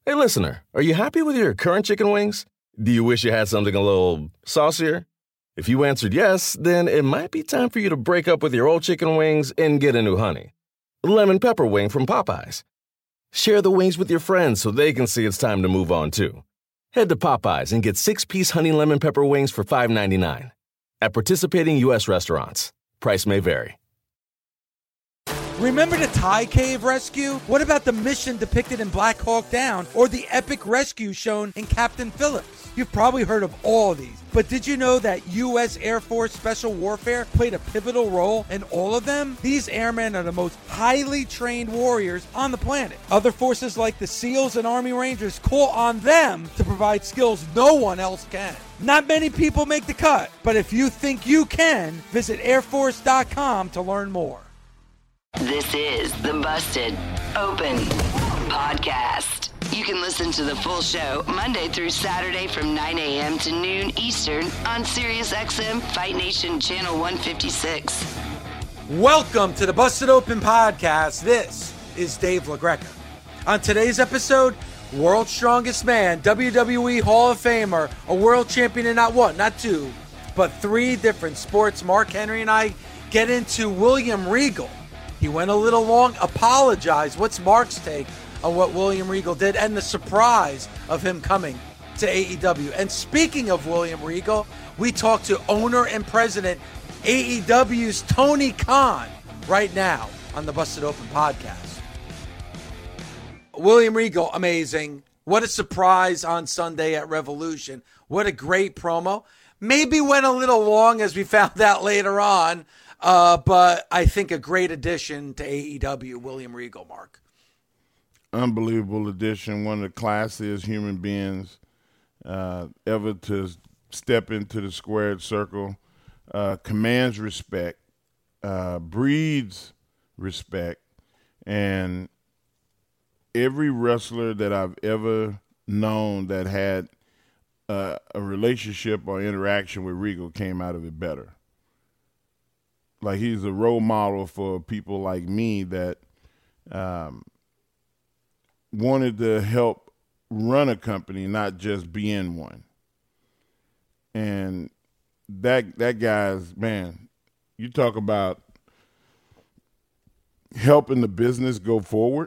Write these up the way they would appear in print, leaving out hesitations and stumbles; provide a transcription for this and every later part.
Hey, listener, are you happy with your current chicken wings? Do you wish you had something a little saucier? If you answered yes, then it might be time for you to break up with your old chicken wings and get a new honey. Lemon pepper wing from Popeyes. Share the wings with your friends so they can see it's time to move on too. Head to Popeyes and get 6-piece honey lemon pepper wings for $5.99. At participating U.S. restaurants. Price may vary. Remember the Thai cave rescue? What about the mission depicted in Black Hawk Down or the epic rescue shown in Captain Phillips? You've probably heard of all these, but did you know that U.S. Air Force Special Warfare played a pivotal role in all of them? These airmen are the most highly trained warriors on the planet. Other forces like the SEALs and Army Rangers call on them to provide skills no one else can. Not many people make the cut, but if you think you can, visit airforce.com to learn more. This is the Busted Open Podcast. You can listen to the full show Monday through Saturday from 9 a.m. to noon Eastern on SiriusXM Fight Nation Channel 156. Welcome to the Busted Open Podcast. This is Dave LaGreca. On today's episode, World's Strongest Man, WWE Hall of Famer, a world champion in not one, not two, but three different sports. Mark Henry and I get into William Regal. He went a little long, apologized. What's Mark's take on what William Regal did and the surprise of him coming to AEW? And speaking of William Regal, we talk to owner and president AEW's Tony Khan right now on the Busted Open Podcast. William Regal, amazing. What a surprise on Sunday at Revolution. What a great promo. Maybe went a little long as we found out later on. But I think a great addition to AEW, William Regal, Mark. Unbelievable addition. One of the classiest human beings ever to step into the squared circle. Commands respect, breeds respect. And every wrestler that I've ever known that had a relationship or interaction with Regal came out of it better. Like, he's a role model for people like me that wanted to help run a company, not just be in one. And that guy's, man, you talk about helping the business go forward.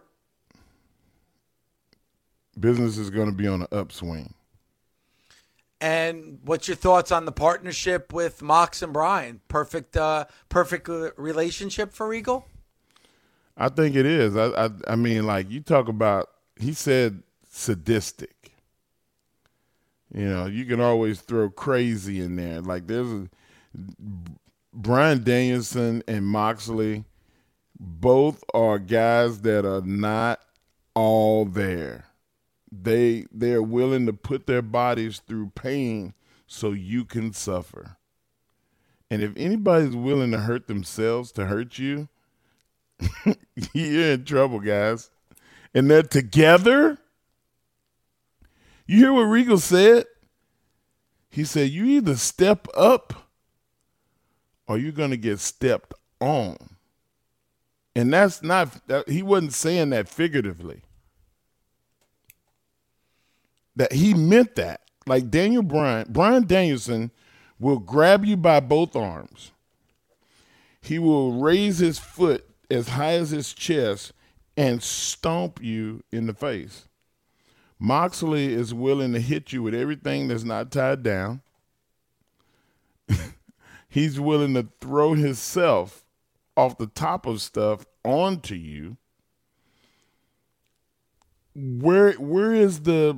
Business is going to be on an upswing. And what's your thoughts on the partnership with Mox and Brian? Perfect relationship for Regal? I think it is. I mean, like, you talk about, he said sadistic. You know, you can always throw crazy in there. Like, Bryan Danielson and Moxley, both are guys that are not all there. They're willing to put their bodies through pain so you can suffer. And if anybody's willing to hurt themselves to hurt you, you're in trouble, guys. And they're together. You hear what Regal said? He said, you either step up or you're going to get stepped on. And that's not, he wasn't saying that figuratively. That he meant that. Like Bryan Danielson will grab you by both arms. He will raise his foot as high as his chest and stomp you in the face. Moxley is willing to hit you with everything that's not tied down. He's willing to throw himself off the top of stuff onto you. Where is the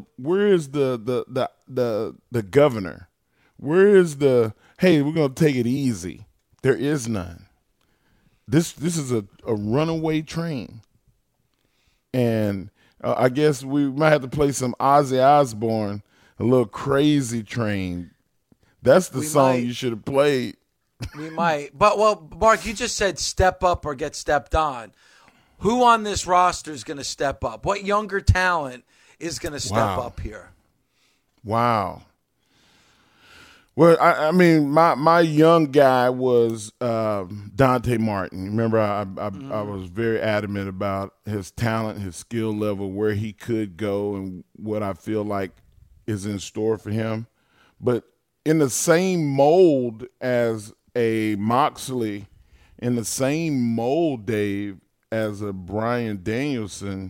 governor? Where is the, hey, we're gonna take it easy? There is none. This is a runaway train, and I guess we might have to play some Ozzy Osbourne, a little Crazy Train. That's the song you should have played. We might, but well, Mark, you just said step up or get stepped on. Who on this roster is going to step up? What younger talent is going to step up here? Wow. Well, I mean, my young guy was Dante Martin. Remember, I was very adamant about his talent, his skill level, where he could go, and what I feel like is in store for him. But in the same mold as a Moxley, in the same mold, Dave, as a Bryan Danielson,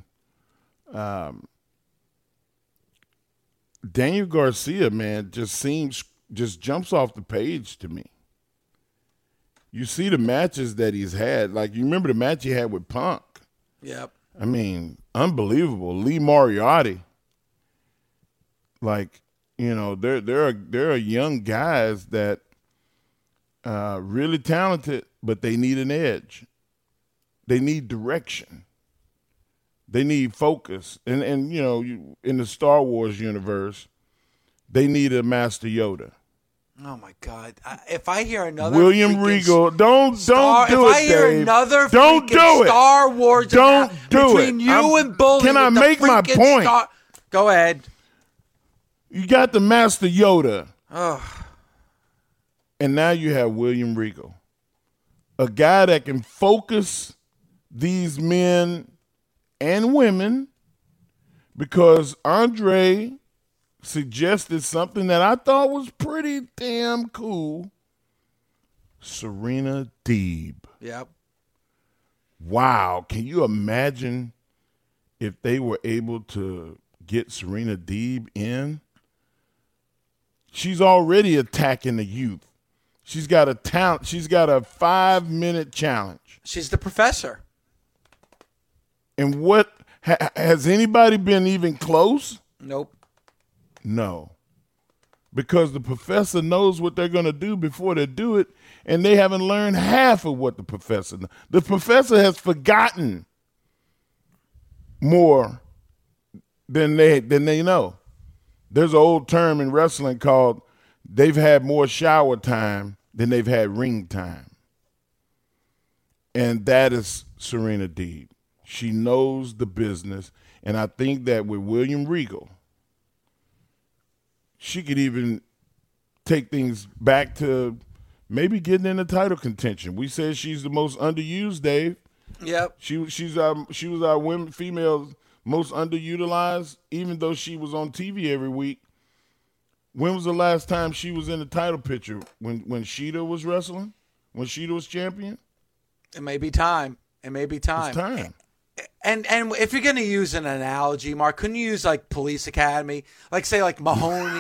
Daniel Garcia, man, just jumps off the page to me. You see the matches that he's had. Like, you remember the match he had with Punk? Yep. I mean, unbelievable. Lee Moriarty. Like, you know, there are young guys that really talented, but they need an edge. They need direction. They need focus. And you know, in the Star Wars universe, they need a Master Yoda. Oh my God! If I hear another William Regal, don't do it, Dave. If I hear another don't do it. Star Wars, don't do between it. you and Bully. Can I make my point? Go ahead. You got the Master Yoda, Ugh. and now you have William Regal, a guy that can focus these men and women, because Andre suggested something that I thought was pretty damn cool. Serena Deeb. Yep. Wow. Can you imagine if they were able to get Serena Deeb in? She's already attacking the youth. She's got a talent. She's got a 5-minute challenge. She's the professor. And what has anybody been even close? Nope. No. Because the professor knows what they're going to do before they do it, and they haven't learned half of what the professor knows. The professor has forgotten more than they know. There's an old term in wrestling called they've had more shower time than they've had ring time. And that is Serena Deeb. She knows the business, and I think that with William Regal, she could even take things back to maybe getting in the title contention. We said she's the most underused, Dave. Yep. She was our female's most underutilized, even though she was on TV every week. When was the last time she was in the title picture? When Shida was wrestling? When Shida was champion? It may be time. It's time. And if you're going to use an analogy, Mark, couldn't you use like Police Academy? Like say like Mahoney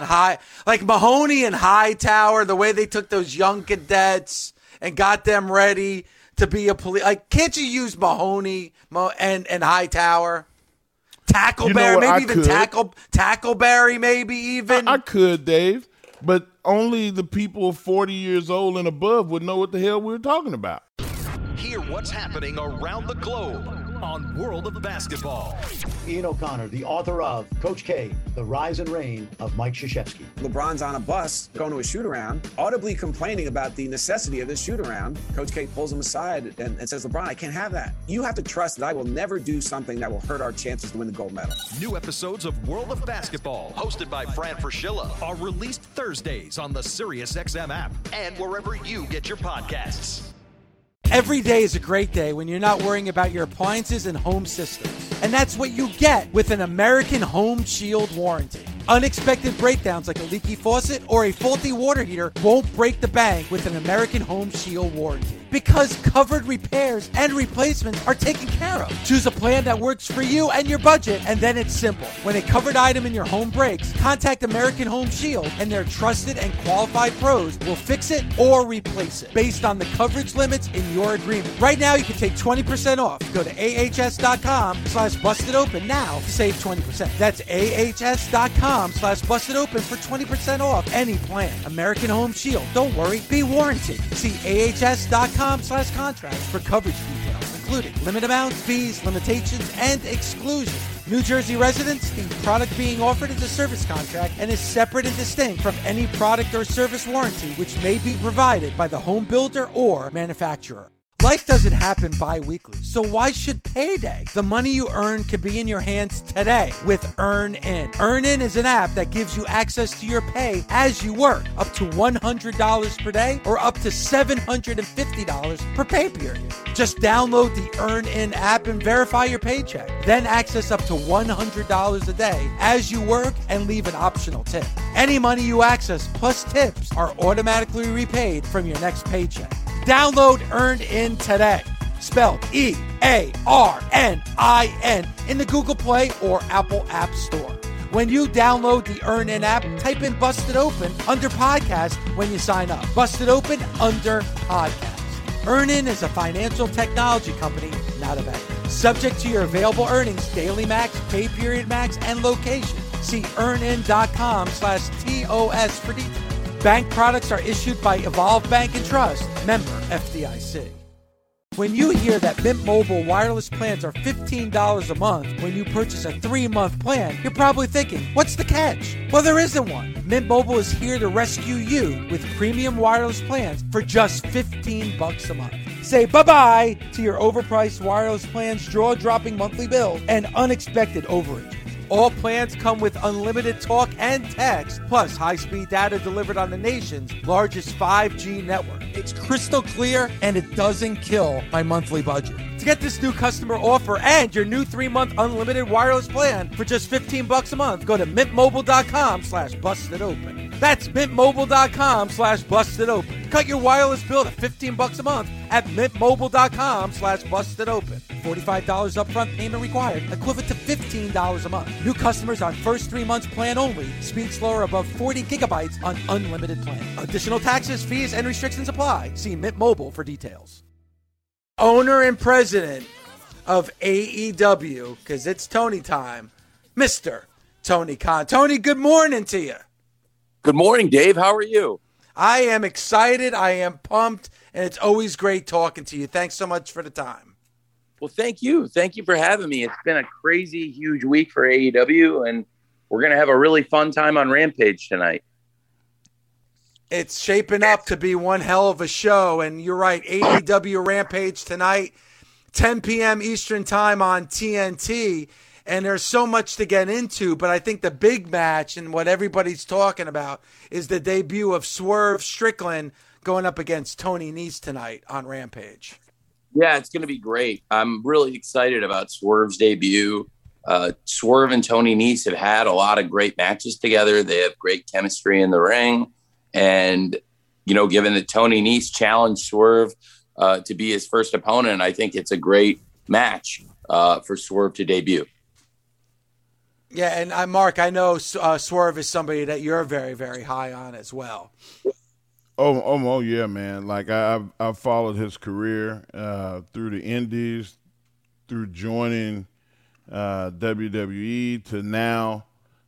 and Hightower, the way they took those young cadets and got them ready to be a police. Like, can't you use Mahoney and Hightower? Tackleberry, maybe even Tackleberry, maybe even. I could, Dave, but only the people 40 years old and above would know what the hell we were talking about. Hear what's happening around the globe on World of Basketball. Ian O'Connor, the author of Coach K, The Rise and Reign of Mike Krzyzewski. LeBron's on a bus going to a shoot-around, audibly complaining about the necessity of this shoot-around. Coach K pulls him aside and says, LeBron, I can't have that. You have to trust that I will never do something that will hurt our chances to win the gold medal. New episodes of World of Basketball, hosted by Fran Fraschilla, are released Thursdays on the SiriusXM app and wherever you get your podcasts. Every day is a great day when you're not worrying about your appliances and home systems. And that's what you get with an American Home Shield warranty. Unexpected breakdowns like a leaky faucet or a faulty water heater won't break the bank with an American Home Shield warranty. Because covered repairs and replacements are taken care of. Choose a plan that works for you and your budget, and then it's simple. When a covered item in your home breaks, contact American Home Shield, and their trusted and qualified pros will fix it or replace it based on the coverage limits in your agreement. Right now, you can take 20% off. Go to ahs.com/bustedopen now to save 20%. That's ahs.com/bustedopen for 20% off any plan. American Home Shield. Don't worry, be warranted. See ahs.com/contracts for coverage details, including limit amounts, fees, limitations, and exclusions. New Jersey residents, the product being offered is a service contract and is separate and distinct from any product or service warranty which may be provided by the home builder or manufacturer. Life doesn't happen bi-weekly, so why should payday? The money you earn could be in your hands today with EarnIn. EarnIn is an app that gives you access to your pay as you work, up to $100 per day or up to $750 per pay period. Just download the EarnIn app and verify your paycheck. Then access up to $100 a day as you work and leave an optional tip. Any money you access plus tips are automatically repaid from your next paycheck. Download EarnIn today, spelled EARNIN, in the Google Play or Apple App Store. When you download the EarnIn app, type in Busted Open under podcast when you sign up. Busted Open under podcast. EarnIn is a financial technology company, not a bank. Subject to your available earnings, daily max, pay period max, and location. See earnin.com/TOS for details. Bank products are issued by Evolve Bank and Trust, member FDIC. When you hear that Mint Mobile wireless plans are $15 a month when you purchase a 3-month plan, you're probably thinking, what's the catch? Well, there isn't one. Mint Mobile is here to rescue you with premium wireless plans for just $15 a month. Say bye-bye to your overpriced wireless plans, jaw-dropping monthly bills, and unexpected overage. All plans come with unlimited talk and text, plus high-speed data delivered on the nation's largest 5G network. It's crystal clear, and it doesn't kill my monthly budget. To get this new customer offer and your new 3-month unlimited wireless plan for just $15 a month, go to mintmobile.com/bustedopen. That's mintmobile.com/bustedopen. Cut your wireless bill to $15 a month at mintmobile.com/bustedopen. $45 upfront payment required, equivalent to $15 a month. New customers on first 3 months plan only. Speed slower above 40 gigabytes on unlimited plan. Additional taxes, fees, and restrictions apply. See Mint Mobile for details. Owner and president of AEW, because it's Tony time, Mr. Tony Khan. Tony, good morning to you. Good morning, Dave. How are you? I am excited. I am pumped. And it's always great talking to you. Thanks so much for the time. Well, thank you. Thank you for having me. It's been a crazy, huge week for AEW, and we're going to have a really fun time on Rampage tonight. It's shaping up to be one hell of a show. And you're right, AEW Rampage tonight, 10 p.m. Eastern time on TNT. And there's so much to get into, but I think the big match and what everybody's talking about is the debut of Swerve Strickland going up against Tony Nese tonight on Rampage. Yeah, it's going to be great. I'm really excited about Swerve's debut. Swerve and Tony Nese have had a lot of great matches together. They have great chemistry in the ring. And, you know, given that Tony Nese challenged Swerve to be his first opponent, I think it's a great match for Swerve to debut. Yeah, and Mark, I know Swerve is somebody that you're very, very high on as well. Oh yeah, man. Like I've followed his career through the Indies, through joining WWE to now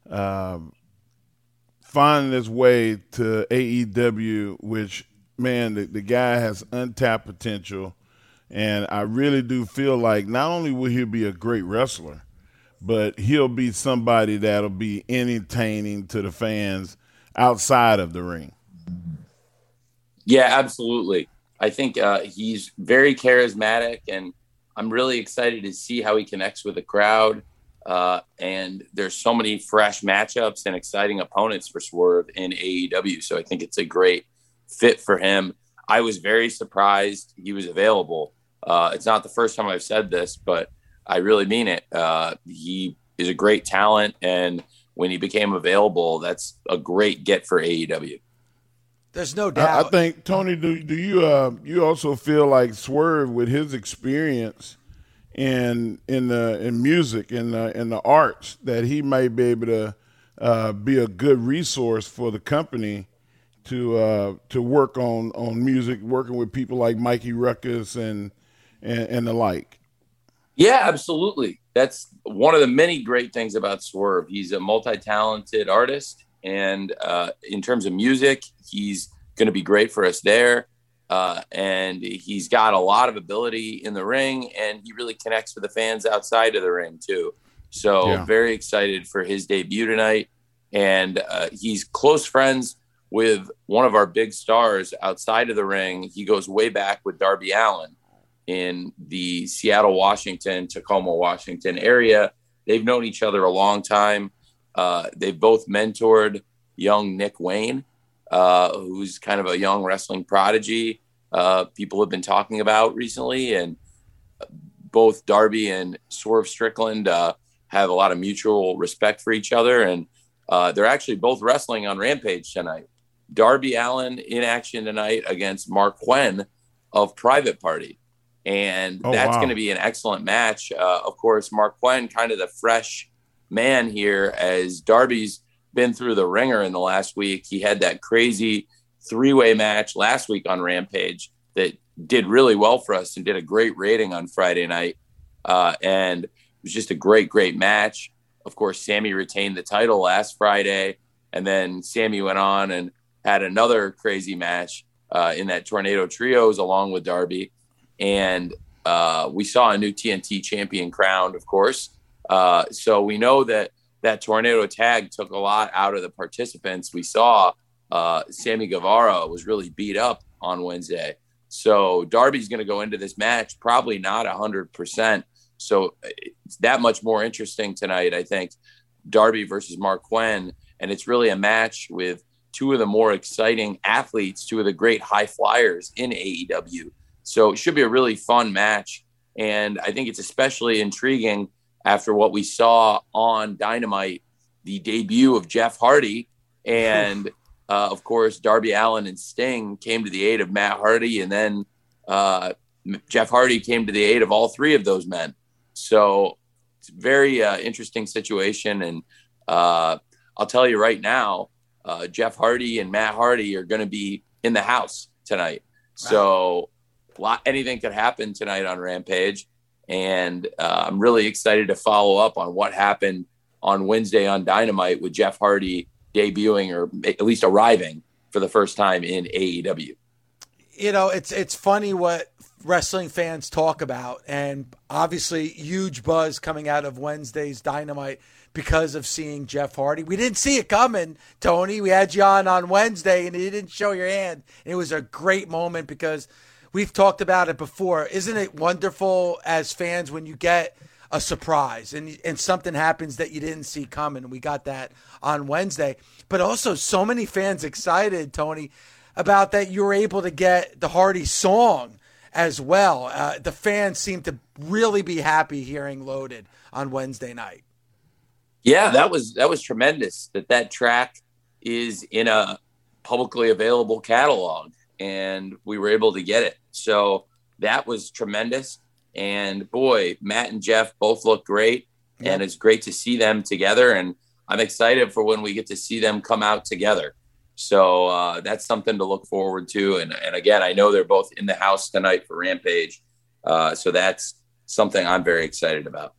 finding his way to AEW, which, man, the guy has untapped potential. And I really do feel like not only will he be a great wrestler, but he'll be somebody that'll be entertaining to the fans outside of the ring. Yeah, absolutely. I think he's very charismatic, and I'm really excited to see how he connects with the crowd. And there's so many fresh matchups and exciting opponents for Swerve in AEW. So I think it's a great fit for him. I was very surprised he was available. It's not the first time I've said this, but I really mean it. He is a great talent, and when he became available, that's a great get for AEW. There's no doubt. I think, Tony, do you also feel like Swerve, with his experience in music and in the arts, that he may be able to be a good resource for the company to work on music, working with people like Mikey Ruckus and the like? Yeah, absolutely. That's one of the many great things about Swerve. He's a multi-talented artist, and in terms of music, he's going to be great for us there. And he's got a lot of ability in the ring, and he really connects with the fans outside of the ring too. So Very excited for his debut tonight. And he's close friends with one of our big stars outside of the ring. He goes way back with Darby Allin. in the Seattle, Washington, Tacoma, Washington area. They've known each other a long time. They've both mentored young Nick Wayne, who's kind of a young wrestling prodigy people have been talking about recently. And both Darby and Swerve Strickland have a lot of mutual respect for each other. And they're actually both wrestling on Rampage tonight. Darby Allin in action tonight against Mark Quinn of Private Party. And that's going to be an excellent match. Of course, Mark Quinn, kind of the fresh man here, as Darby's been through the ringer in the last week. He had that crazy 3-way match last week on Rampage that did really well for us and did a great rating on Friday night. And it was just a great, great match. Of course, Sammy retained the title last Friday, and then Sammy went on and had another crazy match in that Tornado Trios along with Darby. And we saw a new TNT champion crowned, of course. So we know that Tornado tag took a lot out of the participants. We saw Sammy Guevara was really beat up on Wednesday. So Darby's going to go into this match probably not 100%. So it's that much more interesting tonight, I think, Darby versus Mark Quinn. And it's really a match with two of the more exciting athletes, two of the great high flyers in AEW. So it should be a really fun match. And I think it's especially intriguing after what we saw on Dynamite, the debut of Jeff Hardy. And, of course, Darby Allin and Sting came to the aid of Matt Hardy. And then Jeff Hardy came to the aid of all three of those men. So it's a very interesting situation. And I'll tell you right now, Jeff Hardy and Matt Hardy are going to be in the house tonight. Wow. So anything could happen tonight on Rampage. And I'm really excited to follow up on what happened on Wednesday on Dynamite with Jeff Hardy debuting, or at least arriving for the first time in AEW. You know, it's funny what wrestling fans talk about, and obviously huge buzz coming out of Wednesday's Dynamite because of seeing Jeff Hardy. We didn't see it coming, Tony. We had you on Wednesday and you didn't show your hand. And it was a great moment because we've talked about it before. Isn't it wonderful as fans when you get a surprise and something happens that you didn't see coming? We got that on Wednesday. But also so many fans excited, Tony, about that you were able to get the Hardy song as well. The fans seem to really be happy hearing Loaded on Wednesday night. Yeah, that was tremendous that track is in a publicly available catalog, and we were able to get it. So that was tremendous. And boy, Matt and Jeff both look great, and it's great to see them together. And I'm excited for when we get to see them come out together. So that's something to look forward to. And again, I know they're both in the house tonight for Rampage. So that's something I'm very excited about.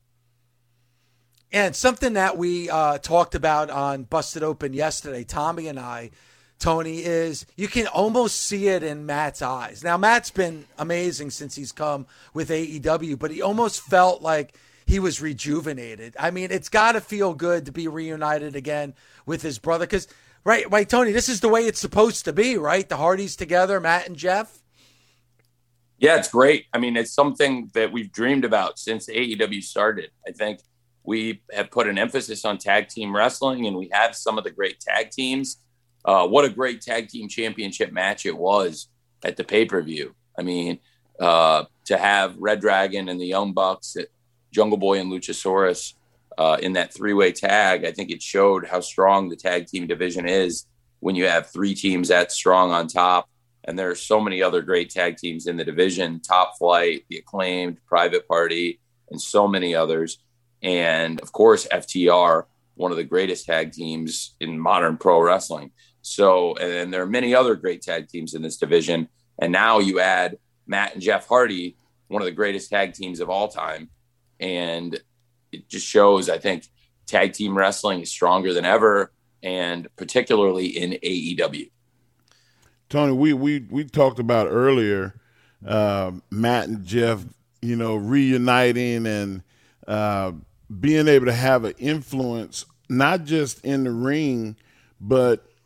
And something that we talked about on Busted Open yesterday, Tommy and I, Tony, is you can almost see it in Matt's eyes. Now, Matt's been amazing since he's come with AEW, but he almost felt like he was rejuvenated. I mean, it's got to feel good to be reunited again with his brother. Because, right, Tony, this is the way it's supposed to be, right? The Hardys together, Matt and Jeff. Yeah, it's great. I mean, it's something that we've dreamed about since AEW started. I think we have put an emphasis on tag team wrestling, and we have some of the great tag teams. What a great tag team championship match it was at the pay-per-view. I mean, to have Red Dragon and the Young Bucks, Jungle Boy and Luchasaurus in that 3-way tag, I think it showed how strong the tag team division is when you have 3 teams that strong on top. And there are so many other great tag teams in the division, Top Flight, The Acclaimed, Private Party, and so many others. And, of course, FTR, one of the greatest tag teams in modern pro wrestling. So, and there are many other great tag teams in this division. And now you add Matt and Jeff Hardy, one of the greatest tag teams of all time. And it just shows, I think, tag team wrestling is stronger than ever, and particularly in AEW. Tony, we talked about earlier Matt and Jeff, reuniting and being able to have an influence, not just in the ring, but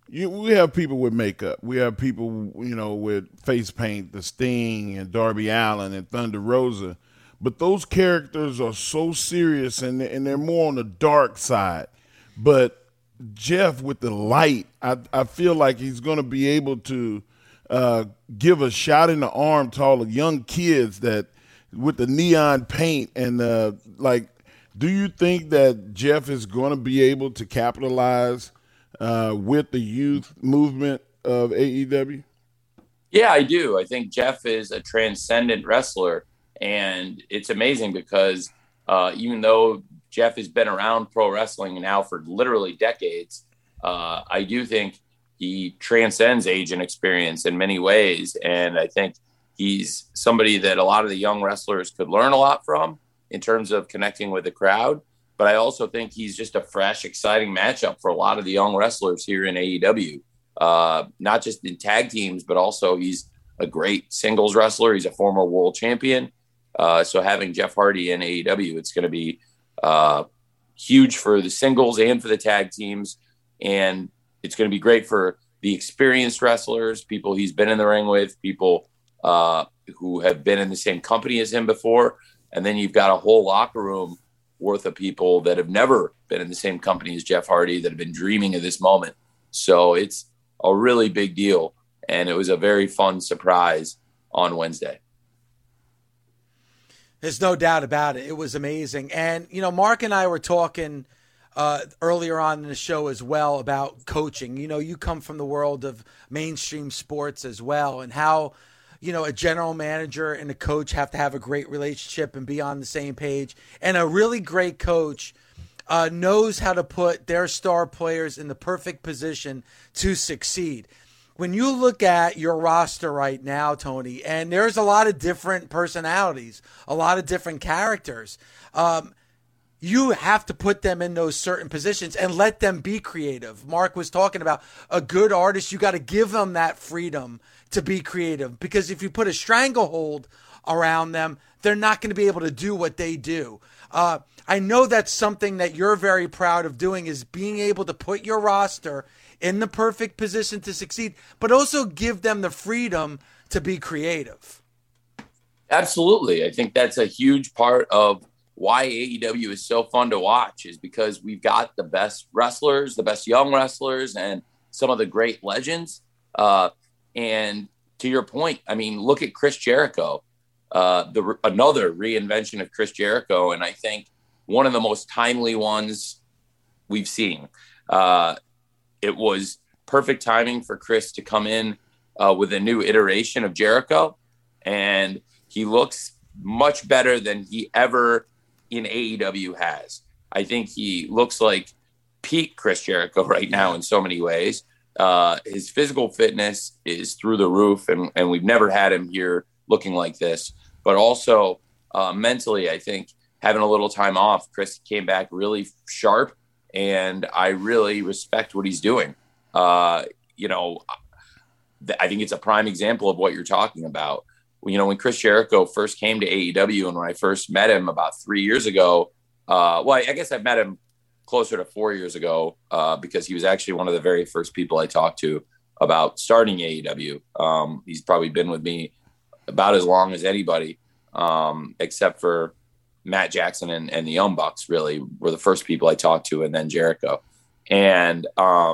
we have people with makeup. We have people, with face paint, the Sting and Darby Allin and Thunder Rosa. But those characters are so serious and they're more on the dark side. But Jeff with the light, I feel like he's going to be able to give a shot in the arm to all the young kids that with the neon paint and do you think that Jeff is going to be able to capitalize with the youth movement of AEW? Yeah, I do. I think Jeff is a transcendent wrestler, and it's amazing because even though Jeff has been around pro wrestling now for literally decades, I do think he transcends age and experience in many ways, and I think he's somebody that a lot of the young wrestlers could learn a lot from in terms of connecting with the crowd. But I also think he's just a fresh, exciting matchup for a lot of the young wrestlers here in AEW, not just in tag teams, but also he's a great singles wrestler. He's a former world champion. So having Jeff Hardy in AEW, it's going to be huge for the singles and for the tag teams. And it's going to be great for the experienced wrestlers, people he's been in the ring with, people who have been in the same company as him before. And then you've got a whole locker room worth of people that have never been in the same company as Jeff Hardy that have been dreaming of this moment. So it's a really big deal. And it was a very fun surprise on Wednesday. There's no doubt about it. It was amazing. And, Mark and I were talking earlier on in the show as well about coaching. You come from the world of mainstream sports as well, and how a general manager and a coach have to have a great relationship and be on the same page. And a really great coach knows how to put their star players in the perfect position to succeed. When you look at your roster right now, Tony, and there's a lot of different personalities, a lot of different characters, you have to put them in those certain positions and let them be creative. Mark was talking about a good artist. You got to give them that freedom to be creative, because if you put a stranglehold around them, they're not going to be able to do what they do. I know that's something that you're very proud of doing, is being able to put your roster in the perfect position to succeed, but also give them the freedom to be creative. Absolutely. I think that's a huge part of why AEW is so fun to watch, is because we've got the best wrestlers, the best young wrestlers, and some of the great legends. And to your point, I mean, look at Chris Jericho, another reinvention of Chris Jericho. And I think one of the most timely ones we've seen. It was perfect timing for Chris to come in with a new iteration of Jericho. And he looks much better than he ever in AEW has. I think he looks like peak Chris Jericho right now in so many ways. His physical fitness is through the roof, and we've never had him here looking like this. But also mentally, I think having a little time off, Chris came back really sharp, and I really respect what he's doing. I think it's a prime example of what you're talking about. When Chris Jericho first came to AEW, and when I first met him about 3 years ago, I guess I met him closer to 4 years ago because he was actually one of the very first people I talked to about starting AEW. He's probably been with me about as long as anybody, except for Matt Jackson and the Young Bucks really were the first people I talked to, and then Jericho. And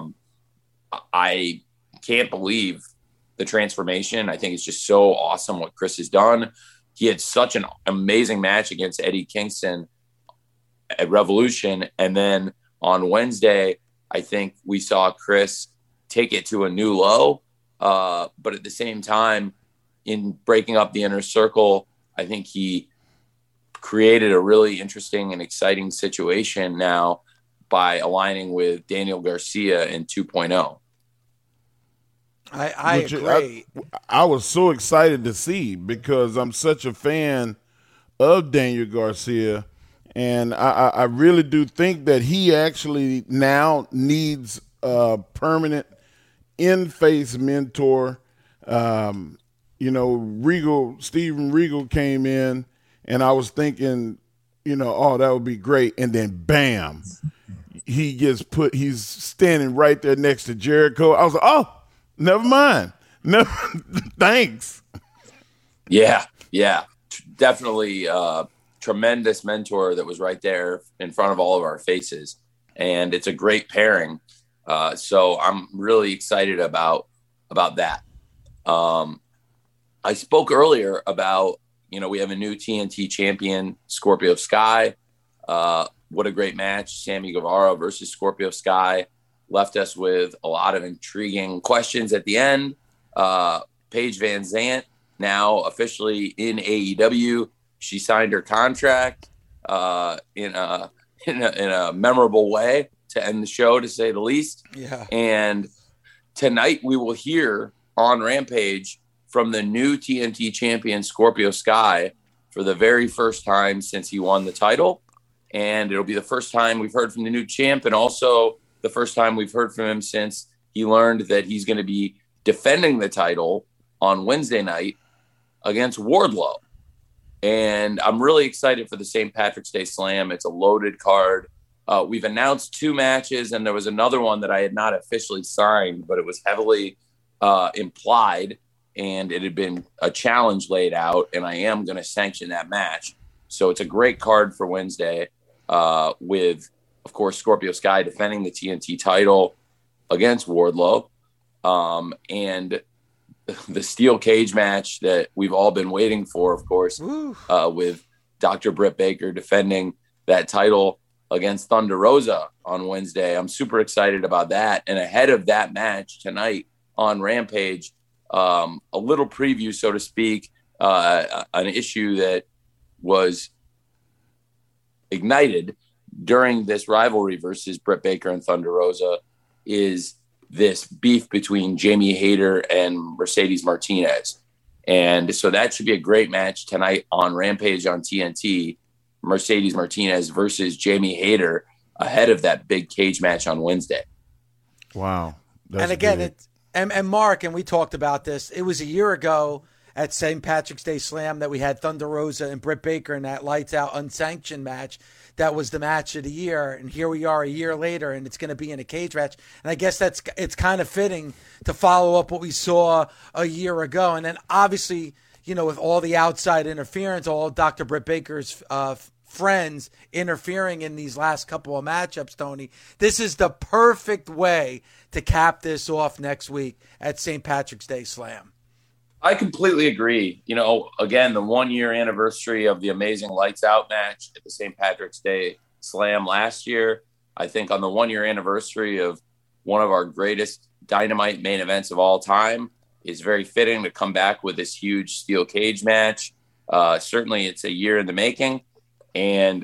I can't believe the transformation. I think it's just so awesome what Chris has done. He had such an amazing match against Eddie Kingston at Revolution. And then on Wednesday, I think we saw Chris take it to a new low. But at the same time, in breaking up the inner circle, I think he created a really interesting and exciting situation now by aligning with Daniel Garcia in 2.0. I agree. I was so excited to see, because I'm such a fan of Daniel Garcia, and I really do think that he actually now needs a permanent in-face mentor. Steven Regal came in, and I was thinking, that would be great. And then bam, he gets put. He's standing right there next to Jericho. I was like, oh, never mind. No, thanks. Yeah, definitely tremendous mentor that was right there in front of all of our faces, and it's a great pairing. So I'm really excited about that. I spoke earlier about, we have a new TNT champion, Scorpio Sky. What a great match. Sammy Guevara versus Scorpio Sky left us with a lot of intriguing questions at the end. Paige Van Zant, now officially in AEW. She signed her contract in a memorable way to end the show, to say the least. Yeah. And tonight we will hear on Rampage from the new TNT champion, Scorpio Sky, for the very first time since he won the title. And it'll be the first time we've heard from the new champ, and also the first time we've heard from him since he learned that he's going to be defending the title on Wednesday night against Wardlow. And I'm really excited for the St. Patrick's Day Slam. It's a loaded card. We've announced 2 matches, and there was another one that I had not officially signed, but it was heavily implied, and it had been a challenge laid out, and I am going to sanction that match. So it's a great card for Wednesday with, of course, Scorpio Sky defending the TNT title against Wardlow. And the steel cage match that we've all been waiting for, of course, with Dr. Britt Baker defending that title against Thunder Rosa on Wednesday. I'm super excited about that. And ahead of that match tonight on Rampage, a little preview, so to speak, an issue that was ignited during this rivalry versus Britt Baker and Thunder Rosa is this beef between Jamie Hayter and Mercedes Martinez. And so that should be a great match tonight on Rampage on TNT. Mercedes Martinez versus Jamie Hayter ahead of that big cage match on Wednesday. Wow. And again, and Mark, and we talked about this, it was a year ago at St. Patrick's Day Slam that we had Thunder Rosa and Britt Baker in that lights out unsanctioned match. That was the match of the year. And here we are a year later, and it's going to be in a cage match. And I guess it's kind of fitting to follow up what we saw a year ago. And then obviously, with all the outside interference, all Dr. Britt Baker's friends interfering in these last couple of matchups, Tony, this is the perfect way to cap this off next week at St. Patrick's Day Slam. I completely agree. Again, the 1-year anniversary of the amazing Lights Out match at the St. Patrick's Day Slam last year. I think on the 1-year anniversary of one of our greatest Dynamite main events of all time, it's very fitting to come back with this huge steel cage match. Certainly it's a year in the making. And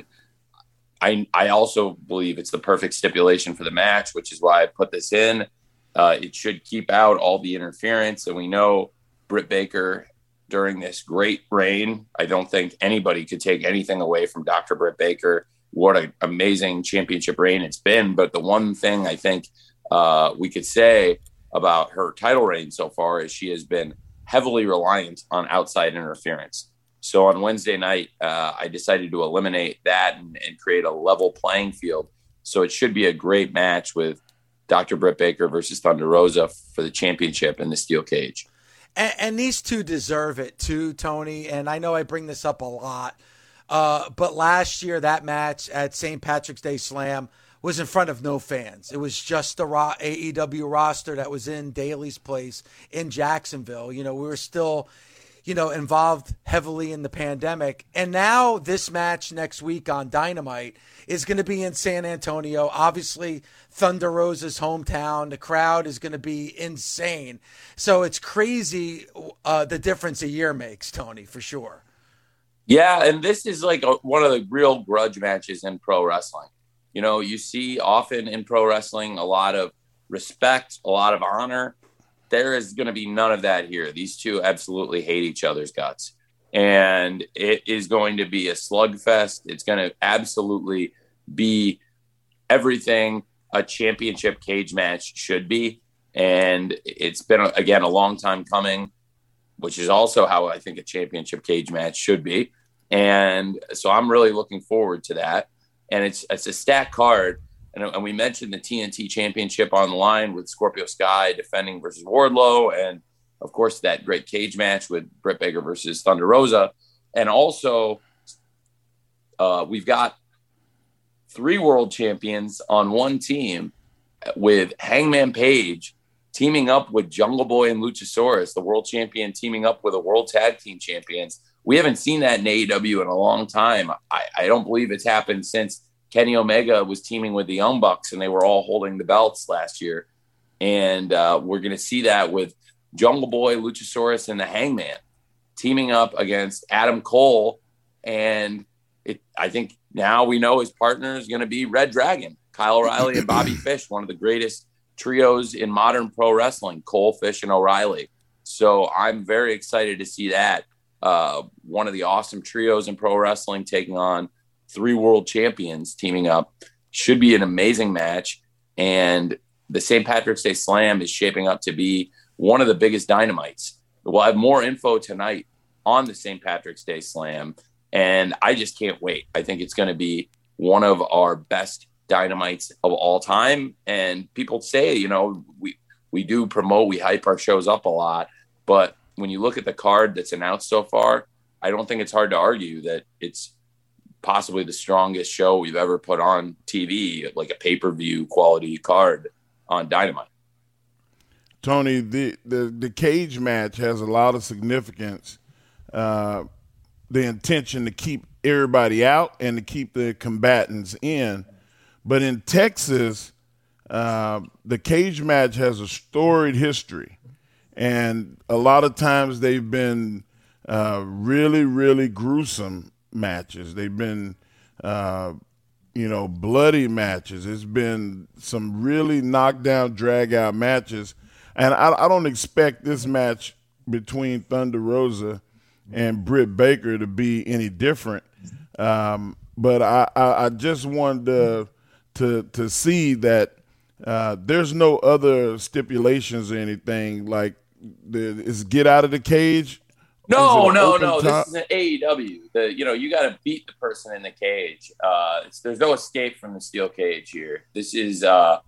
I also believe it's the perfect stipulation for the match, which is why I put this in. It should keep out all the interference. And we know Britt Baker during this great reign, I don't think anybody could take anything away from Dr. Britt Baker. What an amazing championship reign it's been. But the one thing I think we could say about her title reign so far is she has been heavily reliant on outside interference. So on Wednesday night, I decided to eliminate that and create a level playing field. So it should be a great match with Dr. Britt Baker versus Thunder Rosa for the championship in the steel cage. And these two deserve it too, Tony. And I know I bring this up a lot, but last year that match at St. Patrick's Day Slam was in front of no fans. It was just the AEW roster that was in Daly's place in Jacksonville. We were still, involved heavily in the pandemic. And now this match next week on Dynamite is going to be in San Antonio. Obviously, Thunder Rosa's hometown. The crowd is going to be insane. So it's crazy the difference a year makes, Tony, for sure. Yeah, and this is like one of the real grudge matches in pro wrestling. You see often in pro wrestling a lot of respect, a lot of honor. There is going to be none of that here. These two absolutely hate each other's guts. And it is going to be a slugfest. It's going to absolutely be everything a championship cage match should be. And it's been, again, a long time coming, which is also how I think a championship cage match should be. And so I'm really looking forward to that. And it's a stacked card. And we mentioned the TNT Championship on the line with Scorpio Sky defending versus Wardlow. And, of course, that great cage match with Britt Baker versus Thunder Rosa. And also, we've got 3 world champions on one team with Hangman Page teaming up with Jungle Boy and Luchasaurus, the world champion teaming up with a world tag team champions. We haven't seen that in AEW in a long time. I don't believe it's happened since Kenny Omega was teaming with the Young Bucks and they were all holding the belts last year. And we're going to see that with Jungle Boy, Luchasaurus, and the Hangman teaming up against Adam Cole. And I think now we know his partner is going to be Red Dragon, Kyle O'Reilly and Bobby Fish, one of the greatest trios in modern pro wrestling, Cole, Fish, and O'Reilly. So I'm very excited to see that. One of the awesome trios in pro wrestling taking on 3 world champions teaming up. Should be an amazing match. And the St. Patrick's Day Slam is shaping up to be one of the biggest dynamites. We'll have more info tonight on the St. Patrick's Day Slam. And I just can't wait. I think it's going to be one of our best dynamites of all time. And people say, you know, we do promote, we hype our shows up a lot. But when you look at the card that's announced so far, I don't think it's hard to argue that it's possibly the strongest show we've ever put on TV, like a pay-per-view quality card on Dynamite. Tony, the cage match has a lot of significance. The intention to keep everybody out and to keep the combatants in. But in Texas, the cage match has a storied history. And a lot of times they've been really, really gruesome matches. They've been, bloody matches. It's been some really knockdown, drag-out matches. And I don't expect this match between Thunder Rosa and Britt Baker to be any different. But I just wanted to see that there's no other stipulations or anything like is get out of the cage. No. This is an AEW. You got to beat the person in the cage. There's no escape from the steel cage here. This is,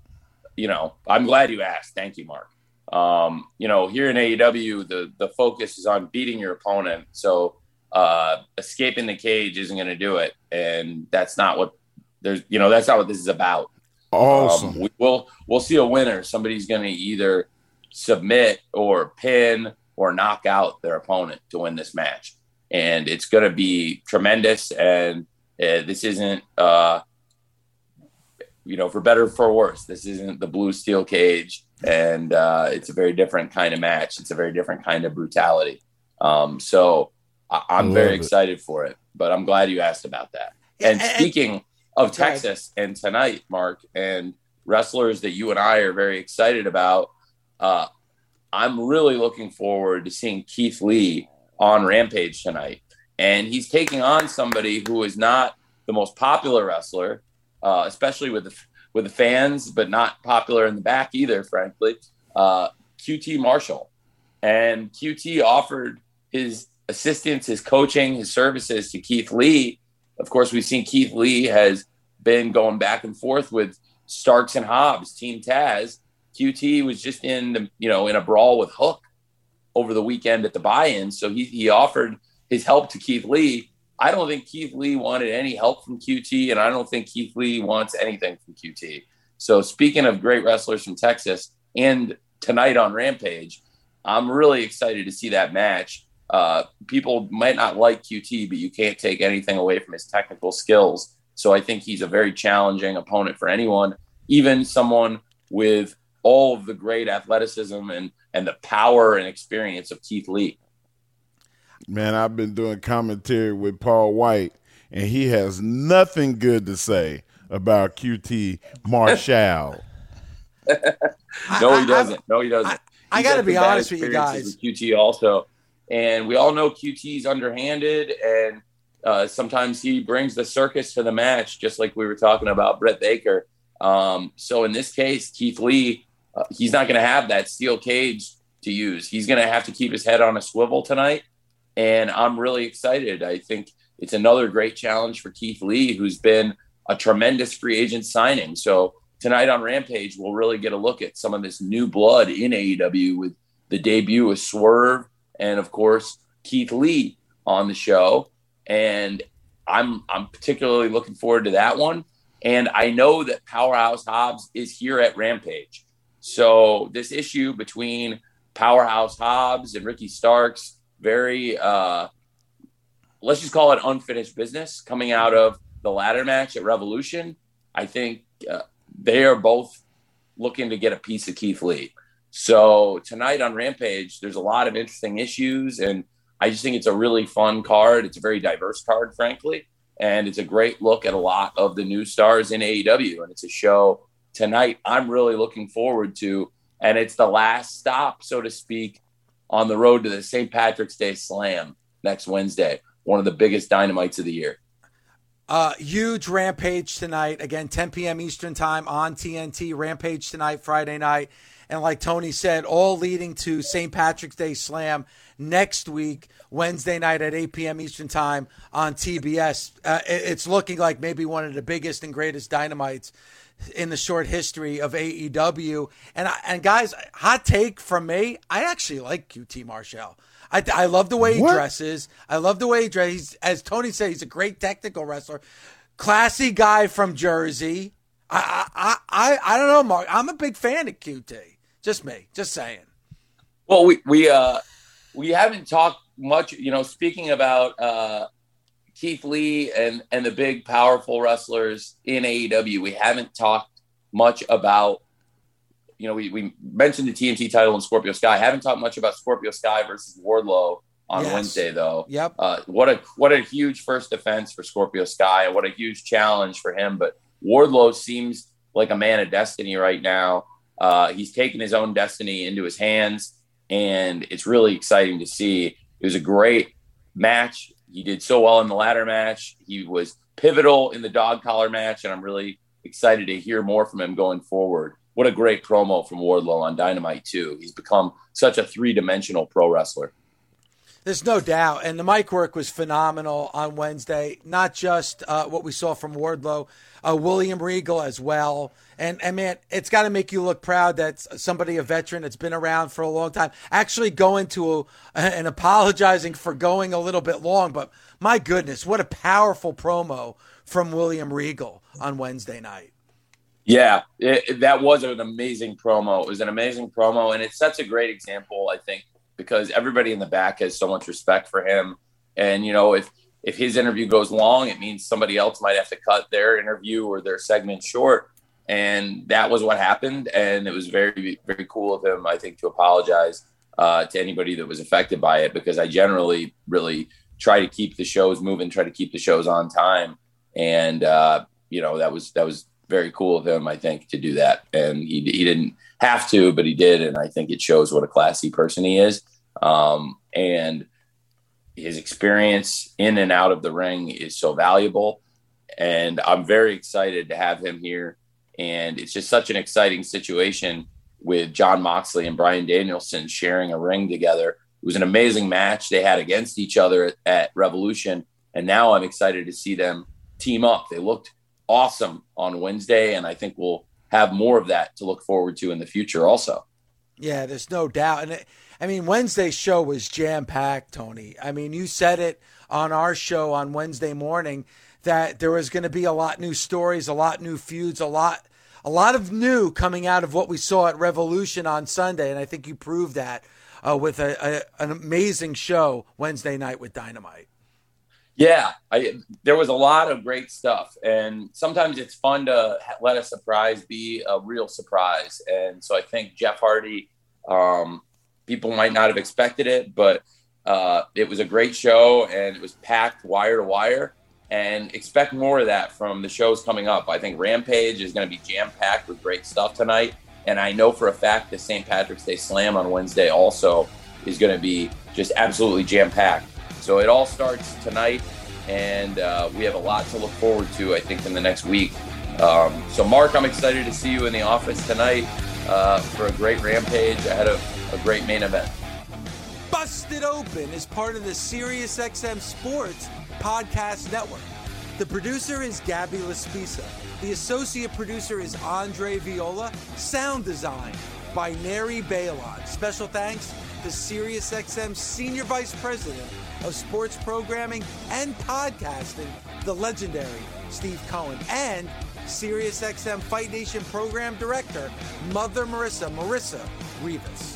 I'm glad you asked. Thank you, Mark. Here in AEW, the focus is on beating your opponent. So escaping the cage isn't going to do it. And that's not what that's not what this is about. Awesome. We'll see a winner. Somebody's going to either submit or pin or knock out their opponent to win this match. And it's going to be tremendous. And this isn't, for better or for worse, this isn't the blue steel cage. And it's a very different kind of match. It's a very different kind of brutality. So I'm very excited for it, but I'm glad you asked about that. And speaking of Texas and tonight, Mark, and wrestlers that you and I are very excited about, I'm really looking forward to seeing Keith Lee on Rampage tonight. And he's taking on somebody who is not the most popular wrestler, especially with the fans, but not popular in the back either, frankly, QT Marshall. And QT offered his assistance, his coaching, his services to Keith Lee. Of course, we've seen Keith Lee has been going back and forth with Starks and Hobbs, Team Taz. QT was just in a brawl with Hook over the weekend at the buy-in. So he offered his help to Keith Lee. I don't think Keith Lee wanted any help from QT, and I don't think Keith Lee wants anything from QT. So speaking of great wrestlers from Texas and tonight on Rampage, I'm really excited to see that match. People might not like QT, but you can't take anything away from his technical skills. So I think he's a very challenging opponent for anyone, even someone with all of the great athleticism and the power and experience of Keith Lee. Man, I've been doing commentary with Paul White, and he has nothing good to say about QT Marshall. No, he doesn't. I got to be honest with you guys. With QT also. And we all know QT's underhanded, and sometimes he brings the circus to the match, just like we were talking about Britt Baker. So in this case, Keith Lee, he's not going to have that steel cage to use. He's going to have to keep his head on a swivel tonight. And I'm really excited. I think it's another great challenge for Keith Lee, who's been a tremendous free agent signing. So tonight on Rampage, we'll really get a look at some of this new blood in AEW with the debut of Swerve and, of course, Keith Lee on the show. And I'm particularly looking forward to that one. And I know that Powerhouse Hobbs is here at Rampage. So this issue between Powerhouse Hobbs and Ricky Starks, very, let's just call it unfinished business coming out of the ladder match at Revolution. I think they are both looking to get a piece of Keith Lee. So tonight on Rampage, there's a lot of interesting issues, and I just think it's a really fun card. It's a very diverse card, frankly, and it's a great look at a lot of the new stars in AEW, and it's a show tonight I'm really looking forward to, and it's the last stop, so to speak, on the road to the St. Patrick's Day Slam next Wednesday, one of the biggest dynamites of the year. Huge Rampage tonight. Again, 10 p.m. Eastern time on TNT. Rampage tonight, Friday night. And like Tony said, all leading to St. Patrick's Day Slam next week, Wednesday night at 8 p.m. Eastern time on TBS. It's looking like maybe one of the biggest and greatest dynamites in the short history of AEW. And guys, hot take from me, I actually like QT Marshall. I love the way he dresses. I love the way he dresses. As Tony said, he's a great technical wrestler. Classy guy from Jersey. I don't know, Mark. I'm a big fan of QT. Just me. Just saying. Well, we haven't talked much, speaking about Keith Lee and the big, powerful wrestlers in AEW. We haven't talked much about, we mentioned the TNT title and Scorpio Sky. I haven't talked much about Scorpio Sky versus Wardlow on Wednesday, though. Yep. What a huge first defense for Scorpio Sky, and what a huge challenge for him. But Wardlow seems like a man of destiny right now. He's taken his own destiny into his hands, and it's really exciting to see. It was a great match. He did so well in the ladder match. He was pivotal in the dog collar match, and I'm really excited to hear more from him going forward. What a great promo from Wardlow on Dynamite, too. He's become such a three-dimensional pro wrestler. There's no doubt. And the mic work was phenomenal on Wednesday. Not just what we saw from Wardlow, William Regal as well. And man, it's got to make you look proud that somebody, a veteran that's been around for a long time, actually going to and apologizing for going a little bit long. But my goodness, what a powerful promo from William Regal on Wednesday night. Yeah, that was an amazing promo. It was an amazing promo, and it sets a great example, I think, because everybody in the back has so much respect for him. And, if his interview goes long, it means somebody else might have to cut their interview or their segment short. And that was what happened. And it was very, very cool of him, I think, to apologize to anybody that was affected by it, because I generally really try to keep the shows moving, try to keep the shows on time. And, that was very cool of him, I think, to do that. And he didn't have to, but he did. And I think it shows what a classy person he is. And his experience in and out of the ring is so valuable. And I'm very excited to have him here. And it's just such an exciting situation with Jon Moxley and Bryan Danielson sharing a ring together. It was an amazing match they had against each other at Revolution. And now I'm excited to see them team up. They looked awesome on Wednesday, and I think we'll have more of that to look forward to in the future also. Yeah, there's no doubt. And Wednesday's show was jam-packed, Tony. You said it on our show on Wednesday morning that there was going to be a lot new stories, a lot new feuds, a lot of new coming out of what we saw at Revolution on Sunday, and I think you proved that with an amazing show Wednesday night with Dynamite. Yeah, there was a lot of great stuff, and sometimes it's fun to let a surprise be a real surprise. And so I think Jeff Hardy, people might not have expected it, but it was a great show, and it was packed wire to wire, and expect more of that from the shows coming up. I think Rampage is going to be jam-packed with great stuff tonight, and I know for a fact that St. Patrick's Day Slam on Wednesday also is going to be just absolutely jam-packed. So it all starts tonight, and we have a lot to look forward to, I think, in the next week. So, Mark, I'm excited to see you in the office tonight for a great Rampage ahead of a great main event. Busted Open is part of the SiriusXM Sports Podcast Network. The producer is Gabby Laspisa. The associate producer is Andre Viola. Sound design by Neri Bailon. Special thanks to SiriusXM Senior Vice President of Sports Programming and Podcasting, the legendary Steve Cohen, and SiriusXM Fight Nation Program Director, Mother Marissa Rivas.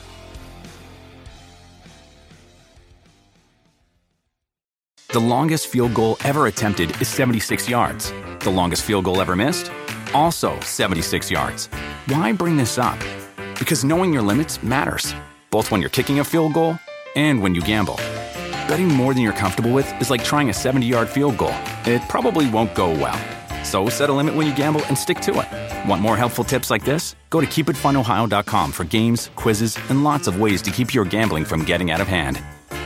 The longest field goal ever attempted is 76 yards. The longest field goal ever missed? Also 76 yards. Why bring this up? Because knowing your limits matters, both when you're kicking a field goal and when you gamble. Betting more than you're comfortable with is like trying a 70-yard field goal. It probably won't go well. So set a limit when you gamble and stick to it. Want more helpful tips like this? Go to keepitfunohio.com for games, quizzes, and lots of ways to keep your gambling from getting out of hand.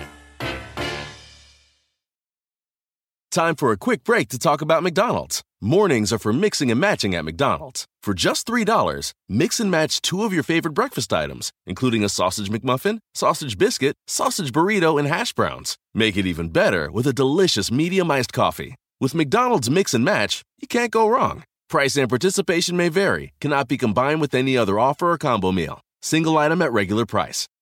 Time for a quick break to talk about McDonald's. Mornings are for mixing and matching at McDonald's. For just $3, mix and match 2 of your favorite breakfast items, including a sausage McMuffin, sausage biscuit, sausage burrito, and hash browns. Make it even better with a delicious medium iced coffee. With McDonald's Mix and Match, you can't go wrong. Price and participation may vary, cannot be combined with any other offer or combo meal. Single item at regular price.